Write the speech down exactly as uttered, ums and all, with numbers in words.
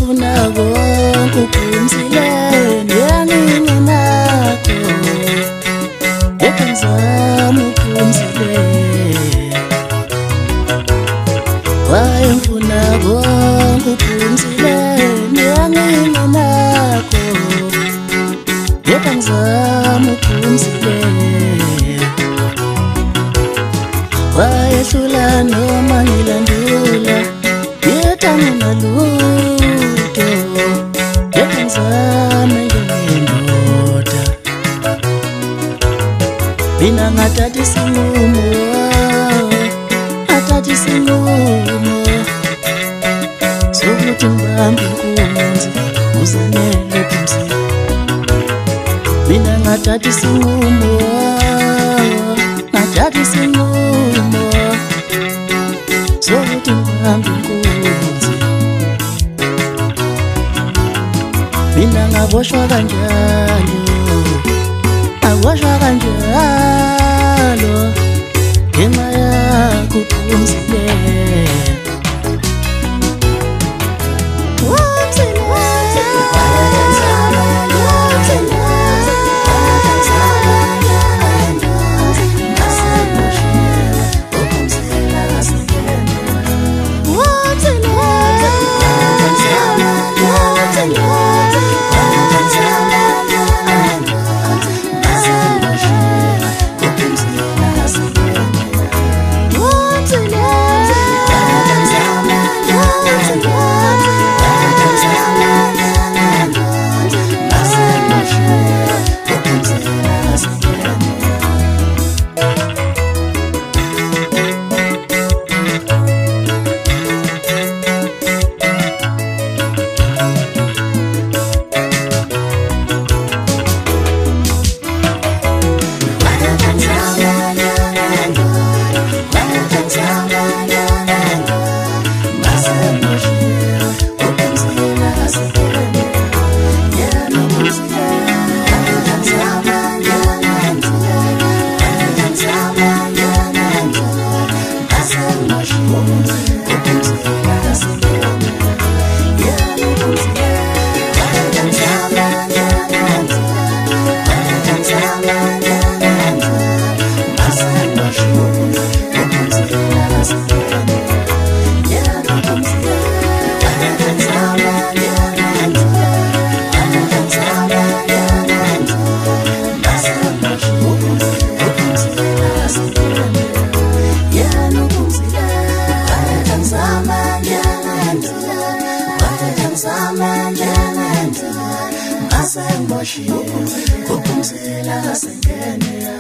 wayengifuna konke uphumzileni yangingenakho yekha ngizama uphumzileni wayengifuna konke uphumzileni yangingenakho yekha ngizama uphumzileni wayehlula noma ngilandula yetanga nalutho yekha ngizame ngendoda mina ngathatha isinqumo ngathatha isinqumo sokuthi ngibambe inkunzi uzanele kumzini mina ngathatha isinqumo ngathatha isinqumo sokuthi ngibambe inkunzi mina ngaboshwa kanjalo ngaboshwa kanjalo ngenxa yakho uphumzileni Uphumzela ngasengene